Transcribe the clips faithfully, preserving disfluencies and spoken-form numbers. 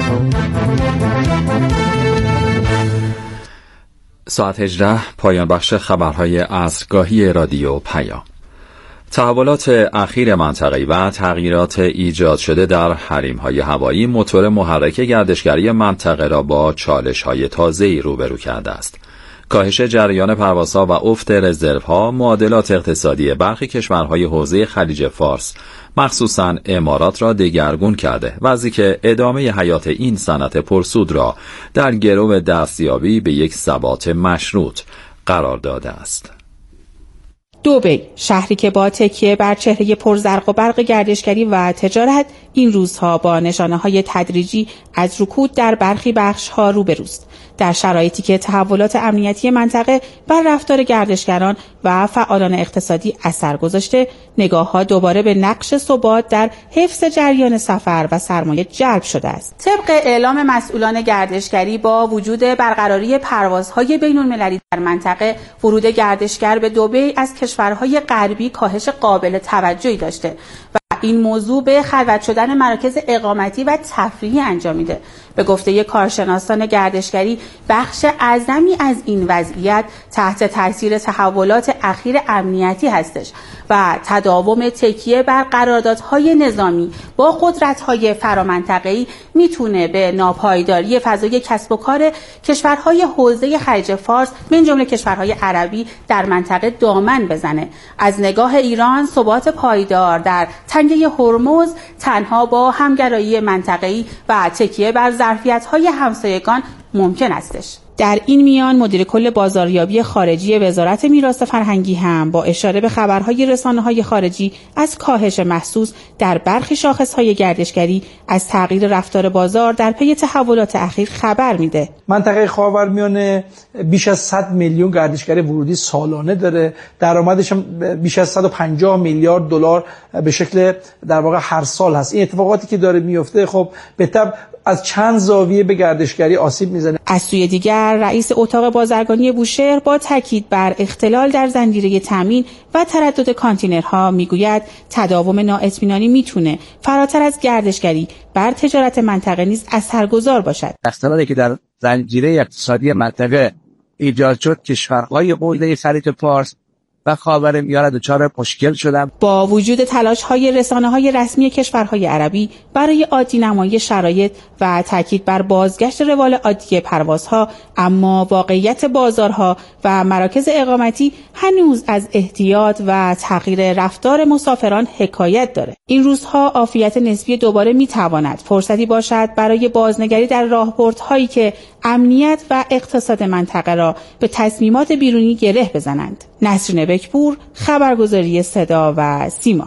ساعت هجده پایان بخش خبرهای عصرگاهی رادیو پیام. تحولات اخیر منطقه‌ای و تغییرات ایجاد شده در حریم‌های هوایی موتور محرک گردشگری منطقه را با چالش‌های تازه‌ای روبرو کرده است. کاهش جریان پروازها و افت رزروها معادلات اقتصادی برخی کشورهای حوزه خلیج فارس مخصوصاً امارات را دگرگون کرده، وضعی که ادامه حیات این صنعت پرسود را در گرو دستیابی به یک ثبات مشروط قرار داده است. دبی، شهری که با تکیه بر چهره پرزرق و برق گردشگری و تجارت این روزها با نشانه‌های تدریجی از رکود در برخی بخش‌ها روبروست. در شرایطی که تحولات امنیتی منطقه بر رفتار گردشگران و فعالان اقتصادی اثر گذاشته، نگاه‌ها دوباره به نقش ثبات در حفظ جریان سفر و سرمایه جلب شده است. طبق اعلام مسئولان گردشگری، با وجود برقراری پروازهای بین‌المللی در منطقه، ورود گردشگر به دبی از کشورهای غربی کاهش قابل توجهی داشته و این موضوع به خلوت شدن مراکز اقامتی و تفریحی انجام میده. به گفته کارشناسان گردشگری، بخش اعظمی از این وضعیت تحت تاثیر تحولات اخیر امنیتی هستش و تداوم تکیه بر قراردادهای نظامی با قدرت‌های فرامنطقه‌ای میتونه به ناپایداری فضای کسب و کار کشورهای حوزه خلیج فارس من جمله کشورهای عربی در منطقه دامن بزنه. از نگاه ایران، ثبات پایدار در تنگه هرمز تنها با همگرایی منطقه‌ای و تکیه بر ظرفیت‌های همسایگان ممکن استش. در این میان مدیر کل بازاریابی خارجی وزارت میراث فرهنگی هم با اشاره به خبرهای رسانه‌های خارجی از کاهش محسوس در برخی شاخص‌های گردشگری از تغییر رفتار بازار در پی تحولات اخیر خبر میده. منطقه خاورمیانه بیش از صد میلیون گردشگری ورودی سالانه داره. درآمدش هم بیش از صد و پنجاه میلیارد دلار به شکل در واقع هر سال هست. این اتفاقاتی که داره میفته خب به تبع از چند زاویه به گردشگری آسیب میزنه. از سوی دیگر، رئیس اتاق بازرگانی بوشهر با تاکید بر اختلال در زنجیره تامین و تردد کانتینرها میگوید تداوم نااطمینانی میتونه فراتر از گردشگری بر تجارت منطقه نیز اثرگذار باشد. اختلالی که در زنجیره اقتصادی منطقه ایجاد شد، کشورهای حوزه خلیج فارس و خاورمیانه دچار مشکل شدند. با وجود تلاش‌های رسانه‌های رسمی کشورهای عربی برای عادی نمایی شرایط و تاکید بر بازگشت روال عادی پروازها، اما واقعیت بازارها و مراکز اقامتی هنوز از احتیاط و تغییر رفتار مسافران حکایت داره. این روزها عافیت نسبی دوباره می‌تواند فرصتی باشد برای بازنگری در راهبردهایی که امنیت و اقتصاد منطقه را به تصمیمات بیرونی گره بزنند. نسرین بکپور، خبرگزاری صدا و سیما.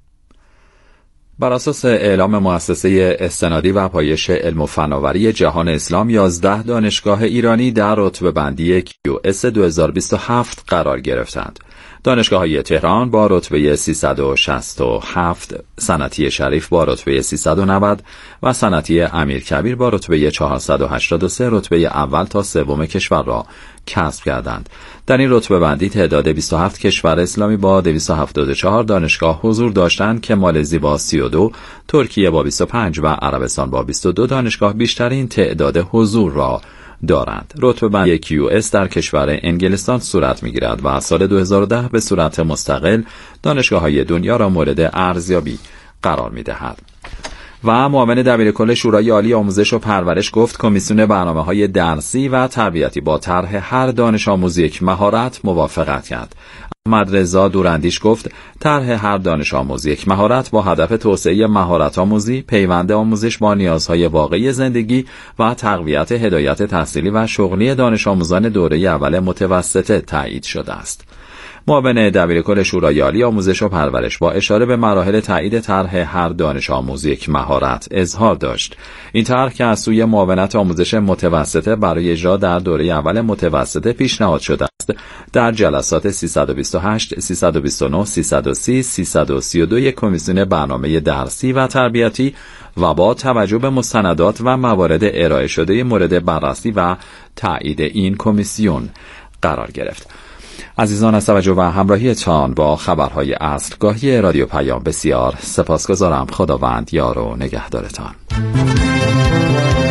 بر اساس اعلام مؤسسه استنادی و پایش علم و فناوری جهان اسلام، یازده دانشگاه ایرانی در رتبه بندی کیو اس دو هزار و بیست و هفت قرار گرفتند. دانشگاه‌های تهران با رتبه سیصد و شصت و هفت، صنعتی شریف با رتبه سیصد و نود و صنعتی امیرکبیر با رتبه چهارصد و هشتاد و سه رتبه اول تا سوم کشور را کسب کردند. در این رتبه بندی تعداد بیست و هفت کشور اسلامی با دویست و هفتاد و چهار دانشگاه حضور داشتند که مالزی با سی و دو، ترکیه با بیست و پنج و عربستان با بیست و دو دانشگاه بیشترین تعداد حضور را دارند. رتبه بندی کیو اس در کشور انگلستان صورت می‌گیرد و سال دو هزار و ده به صورت مستقل دانشگاه‌های دنیا را مورد ارزیابی قرار می‌دهد. و معاون دبیرکل شورای عالی آموزش و پرورش گفت کمیسیون برنامه‌های درسی و تربیتی با طرح هر دانش آموز یک مهارت موافقت کرد. احمد رضا دوراندیش گفت طرح هر دانش آموز یک مهارت با هدف توسعه مهارت آموزی، پیوند آموزش با نیازهای واقعی زندگی و تقویت هدایت تحصیلی و شغلی دانش آموزان دوره اول متوسطه تایید شده است. معاون دبیرکل شورای عالی آموزش و پرورش با اشاره به مراحل تایید طرح هر دانش آموز یک مهارت اظهار داشت. این طرح که از سوی معاونت آموزش متوسطه برای اجرا در دوره اول متوسطه پیشنهاد شده است، در جلسات سیصد و بیست و هشت، سیصد و بیست و نه، سیصد و سی، سیصد و سی و دو کمیسیون برنامه درسی و تربیتی و با توجه به مستندات و موارد ارائه شده مورد بررسی و تایید این کمیسیون قرار گرفت. عزیزان، از توجه و همراهیتان با خبرهای عصرگاهی رادیو پیام بسیار سپاسگزارم. خداوند یار و نگهدارتان.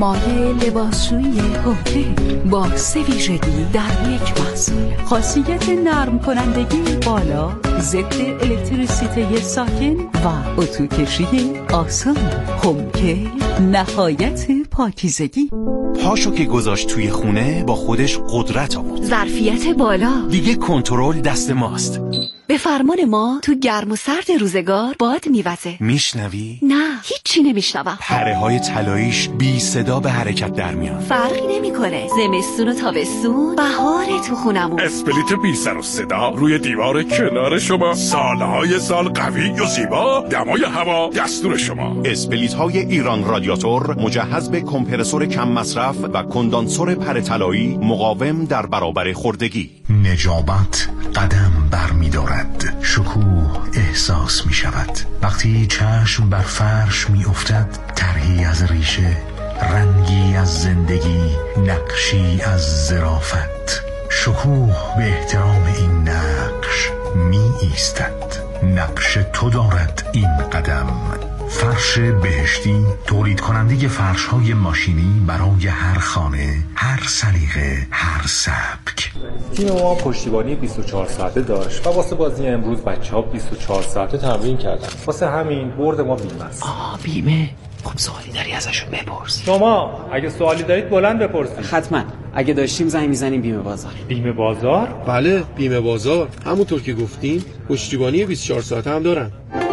مایع لباسشویی هوکه با سه ویژگی در یک محصول. خاصیت نرم کنندگی بالا، ضد الکتریسیته ساکن و اتو کشی آسان. هوکه نهایت پاکیزگی. پاشو که گذاشت توی خونه با خودش قدرت آورد. ظرفیت بالا. دیگه کنترل دست ماست. به فرمان ما تو گرم و سرد روزگار باد میوزه. میشنوی؟ نه، هیچی نمیشنوم. پره های طلاییش بی صدا به حرکت در میان. فرقی نمیکنه. زمستون و تابستون، بهار تو خونمون. اسپلیت بی سر و صدا روی دیوار کنار شما، سالهای سال قوی و زیبا، دمای هوا دستور شما. اسپلیت های ایران رادیاتور مجهز به کمپرسور کم مصرف و کندانسور پره طلایی مقاوم در برابر خوردگی. نجابت قدم برمی‌دارد، شکوه احساس می شود وقتی چشم بر فرش می افتد. طرحی از ریشه، رنگی از زندگی، نقشی از ظرافت. شکوه به احترام این نقش می ایستد. نقش تو دارد این قدم. فرش بهشتی، تولید کننده فرش های ماشینی برای هر خانه، هر سلیقه، هر سبک. تیم ما پشتیبانی بیست و چهار ساعته داشت و واسه بازی امروز بچه‌ها بیست و چهار ساعته تمرین کردن. واسه همین برد ما بیمه است. آها بیمه. خب سوالی داری ازشون بپرس. شما اگه سوالی دارید بلند بپرسید. حتما. اگه داشتیم زنگ میزنیم بیمه بازار. بیمه بازار؟ بله، بیمه بازار. همونطور که گفتیم پشتیبانی بیست و چهار ساعته هم دارن.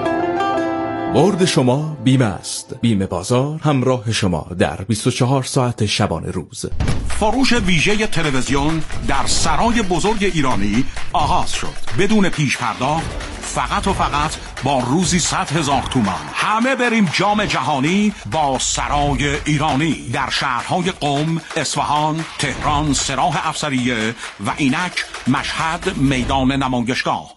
برد شما بیمه است. بیمه بازار همراه شما در بیست و چهار ساعت شبانه روز. فروش ویژه تلویزیون در سرای بزرگ ایرانی آغاز شد. بدون پیش پرداخت، فقط و فقط با روزی صد هزار تومان. همه بریم جام جهانی با سرای ایرانی در شهرهای قم، اصفهان، تهران، سراح افسریه و اینک مشهد میدان نمایشگاه.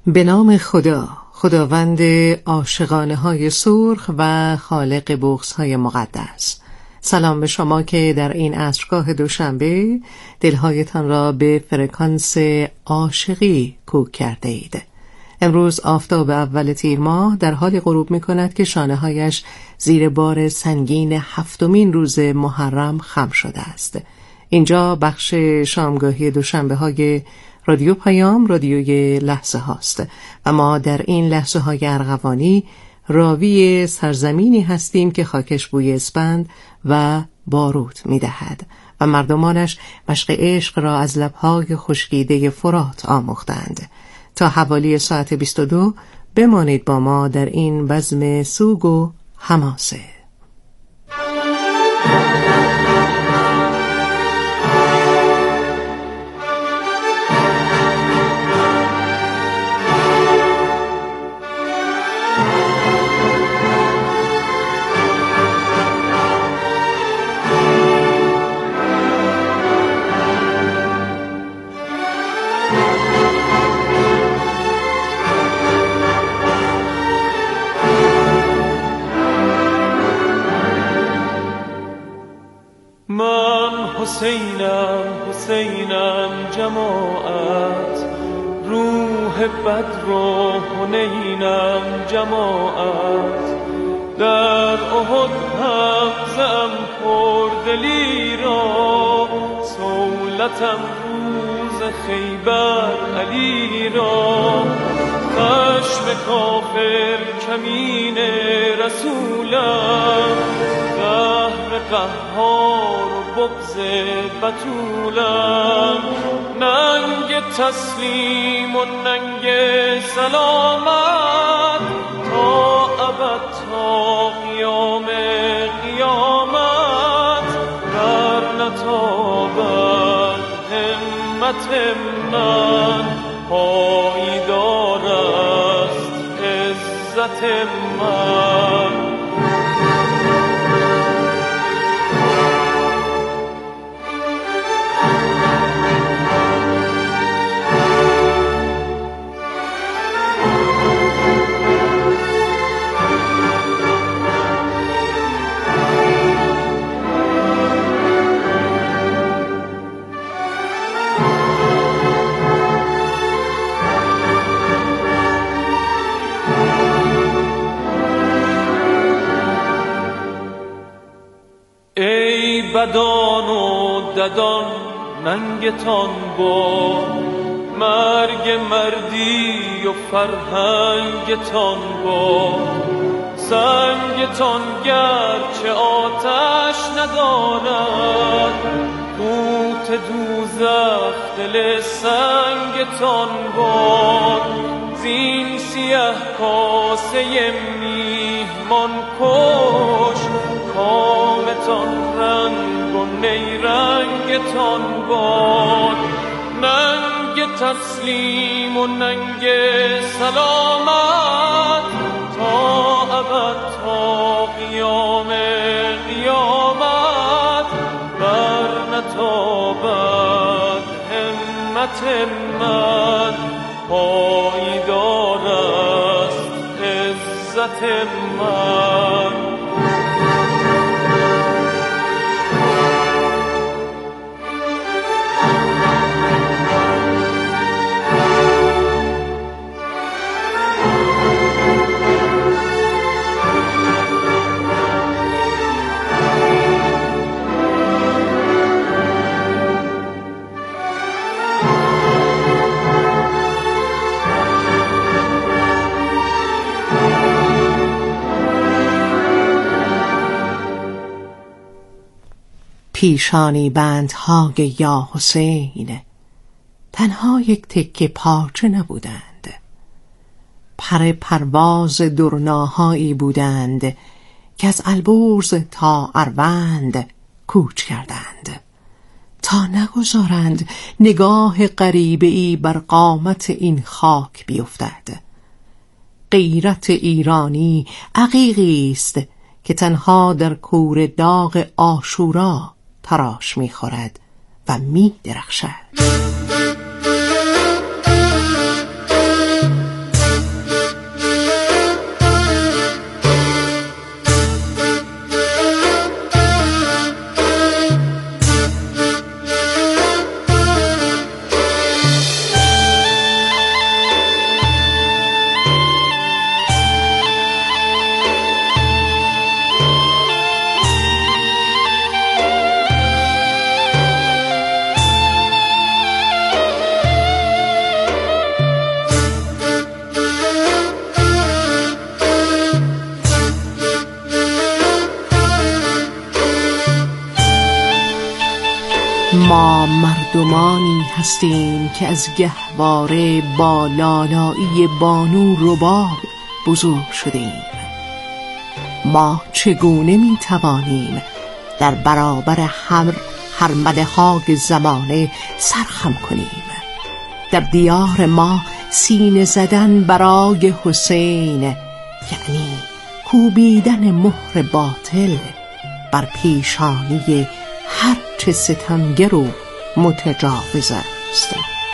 به نام خدا، خداوند عاشقانه های سرخ و خالق بغض های مقدس. سلام به شما که در این عصرگاه دوشنبه دلهایتان را به فرکانس عاشقی کوک کرده اید. امروز آفتاب اول تیر ماه در حال غروب می کند که شانه هایش زیر بار سنگین هفتمین روز محرم خم شده است. اینجا بخش شامگاهی دوشنبه های رادیو پیام، رادیوی لحظه هاست و ما در این لحظه های ارغوانی راوی سرزمینی هستیم که خاکش بوی اسپند و باروت می دهد و مردمانش مشق عشق را از لبهای خشکیده فرات آموختند. تا حوالی ساعت بیست و دو بمانید با ما در این بزم سوگ و حماسه. حسینم حسینم جماعت، روح بدر و حنینم جماعت، در احد حمزه‌ام پردلی را، صولتم روز خیبر علی را، خشم کافر کمین رسولم، قهر قهار و بغض بتولم، ننگ تسلیم و ننگ سلامت، تا ابد تا قیام قیامت، در نتابد همت من، پایدار است عزت من. بدان و ددان ننگتان با، مرگ مردی و فرهنگتان با، سنگتان گرچه آتش ندارد، قوت دوزخ دل سنگتان با، زین سیه کاسه میهمان کش، کامتان رنگ و نیرنگتان باد، ننگ تسلیم و ننگ سلامت، تا ابد تا قیام قیامت، بر نتابد همت من، پایدار است عزت من. پیشانی بندهای یا حسین تنها یک تکه پارچه نبودند، پر پرواز درناهایی بودند که از البرز تا اروند کوچ کردند، تا نگذارند نگاه غریبه‌ای بر قامت این خاک بیفتد. غیرت ایرانی عقیقی است که تنها در کور داغ عاشورا تراش می‌خورد و می‌درخشد. مردمانی هستیم که از گهواره با لالایی بانو رباب بزرگ شدیم. ما چگونه می توانیم در برابر هر هرمله های زمانه سرخم کنیم؟ در دیار ما سینه زدن برای حسین یعنی کوبیدن مهر باطل بر پیشانی هر چه ستمگر و متجاوز است.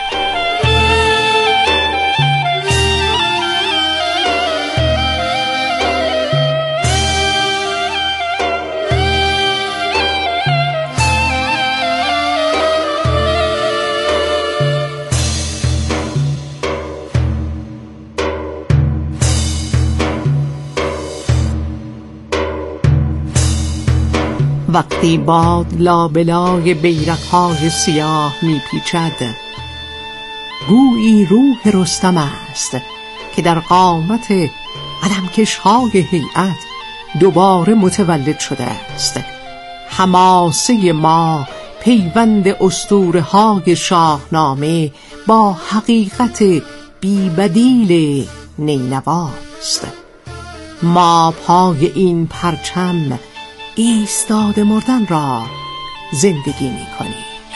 وقتی باد لابلای بیرق‌های سیاه میپیچد، گویی روح رستم است که در قامت علمکش‌های هیئت دوباره متولد شده است. حماسه ما پیوند اسطوره‌های شاهنامه با حقیقت بی‌بدیل نینواست. ما پای این پرچم ایستاده مردن را زندگی می کنیم.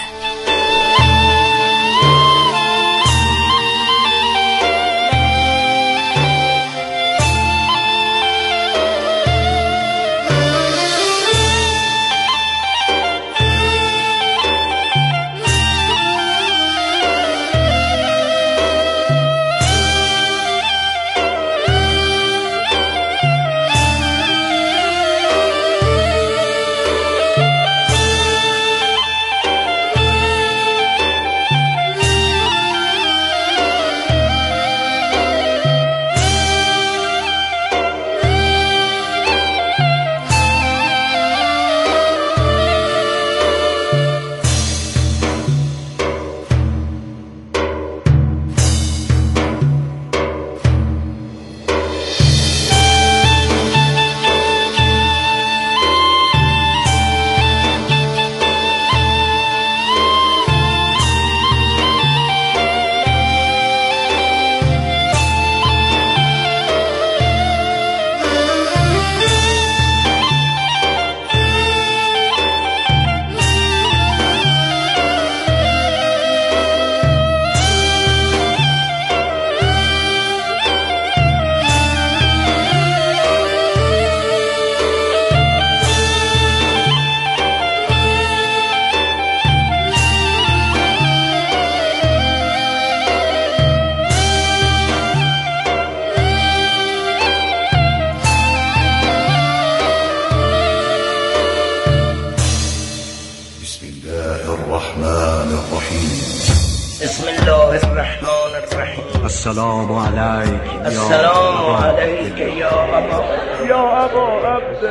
السلام علیک السلام علیک یا ابا یا ابا عبد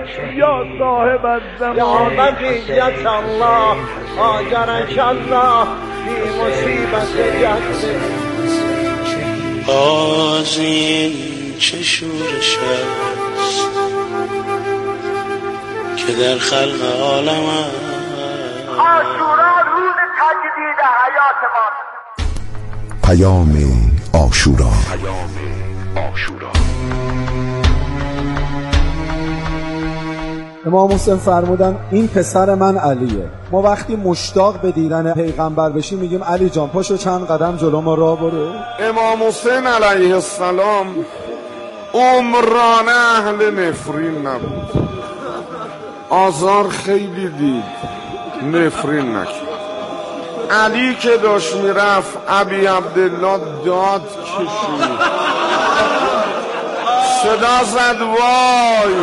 یا صاحب الزمان یا بقیت الله آجرک الله فی مصیبت جهد. باز این چه شورش است که در خلق عالم است. عاشورا روز تجدید حیات ما. پیام عاشورا. امام حسین فرمودن این پسر من علیه. ما وقتی مشتاق به دیدن پیغمبر بشیم میگیم علی جان پاشو چند قدم جلو ما راه برو. امام حسین علیه السلام عمران اهل نفرین نبود. آزار خیلی دید، نفرین نکرد. علی که داشت میرفت ابی عبدالله داد کشید، صدا زد وای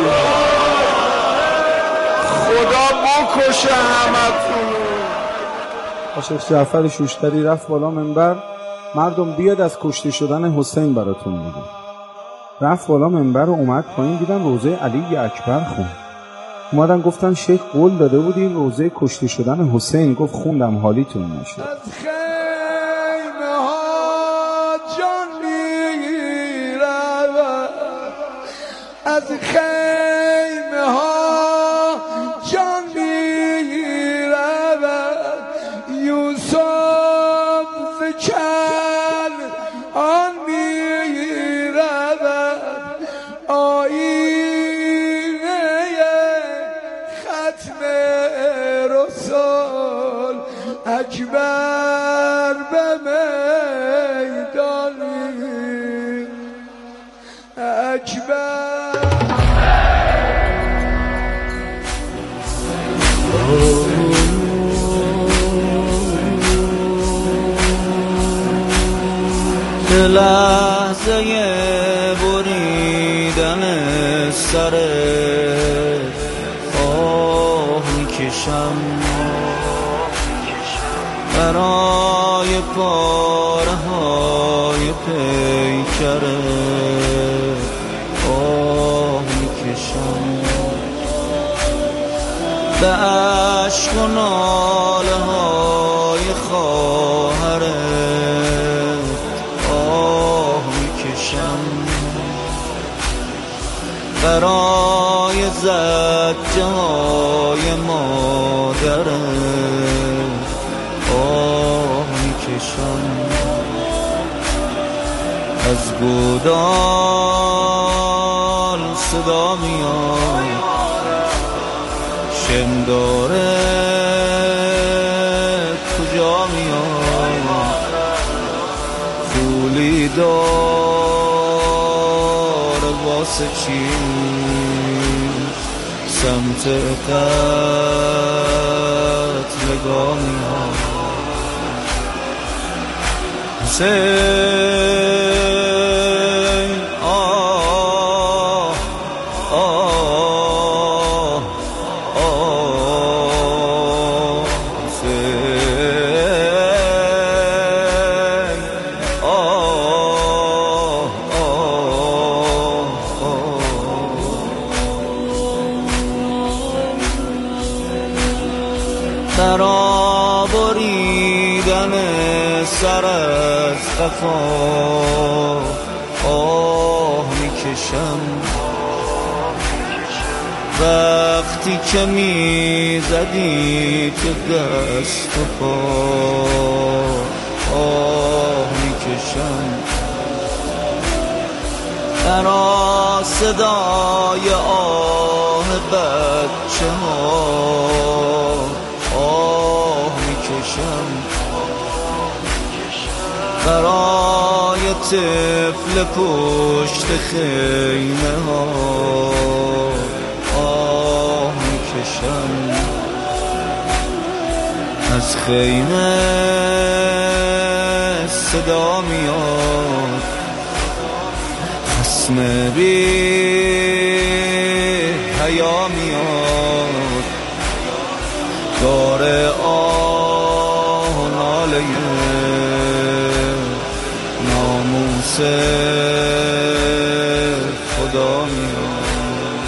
خدا بکشه همتون. شیخ جعفر شوشتری رفت بالا منبر، مردم بیاد از کشته شدن حسین براتون میگم. رفت بالا منبر و اومد پایین، دیدن روزه علی اکبر خون. اومدن گفتن شیخ قول داده بودی روزه کشته شدن حسین. گفت خوندم حالیتون نشد. از خیمه ها جان میرود، از خیمه ها جان میرود، اکبر. به لحظه بریدن سرت آه میکشم، برای پاره های پیکرت آه میکشم، به عشق و ناله های خواهرت آه میکشم، برای زجه های مادرت آه میکشم، از گودال صدا میاد شمداره کجا میاد، خولی دار واسه چی سمت قتلگاه میاد. حسین آه آه آه حسین آه آه برا بریدن سر از قفا آه میکشم، وقتی که میزدی تو دست و پا آه میکشم، برا صدای آه بچه ها آه میکشم، برای طفل پشت خیمه ها آه میکشم، از خیمه صدا میاد خصم بی حیا میاد، داره آه و ناله ناموس خدا میاد.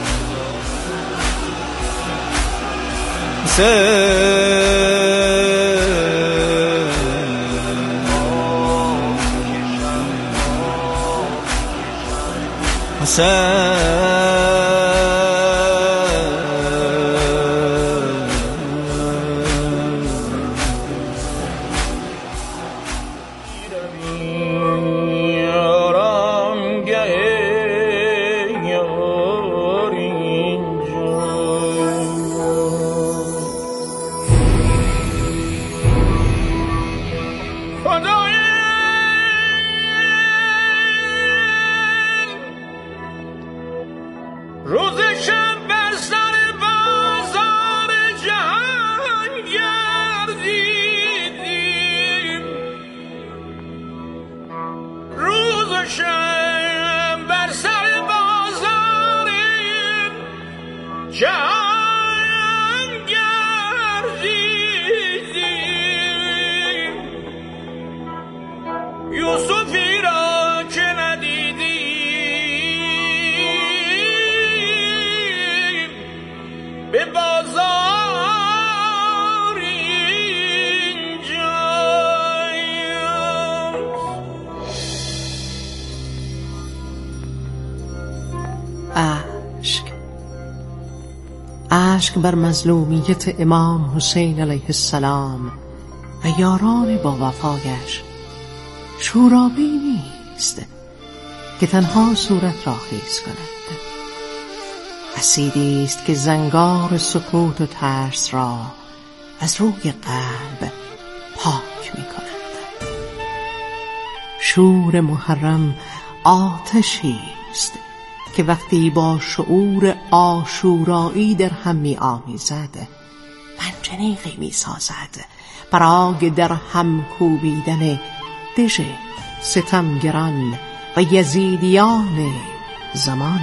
اشک بر مظلومیت امام حسین علیه السلام و یاران با وفایش شورابی نیست که تنها صورت را خیز کند، اسیدی است که زنگار سکوت و ترس را از روی قلب پاک می کند. شور محرم آتشی است که وقتی با شعور عاشورایی در هم می آمیزد منجنیقی می سازد برای در هم کوبیدن دژ ستمگران و یزیدیان زمان.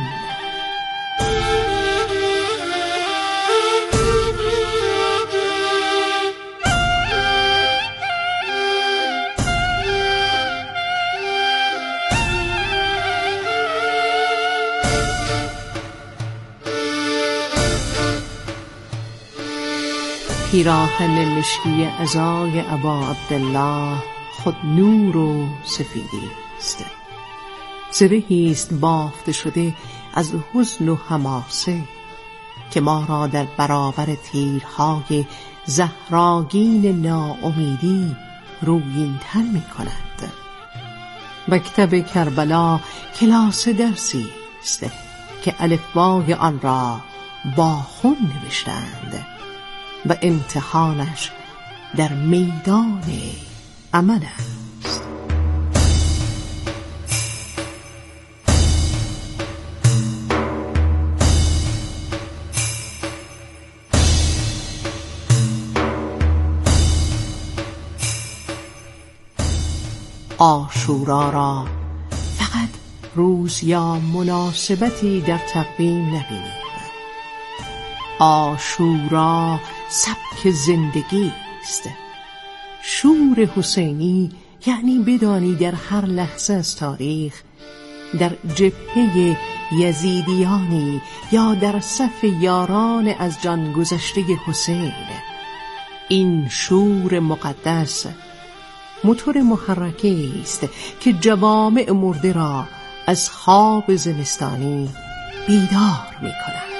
پیراهن مشکی عزای ابا عبدالله خود نور و سفیدی است، زرهی است بافته شده از حزن و حماسه که ما را در برابر تیرهای زهراگین ناامیدی رویین تر می کند. مکتب کربلا کلاس درسی است که الفبای آن را با خون نوشتند و امتحانش در میدان عمل است. عاشورا را فقط روز یا مناسبتی در تقویم نبینید. عاشورا سبک زندگی است. شور حسینی یعنی بدانی در هر لحظه از تاریخ در جبهه یزیدیانی یا در صف یاران از جان گذشته حسین. این شور مقدس موتور محرکه است که جوامع مرده را از خواب زمستانی بیدار می کند.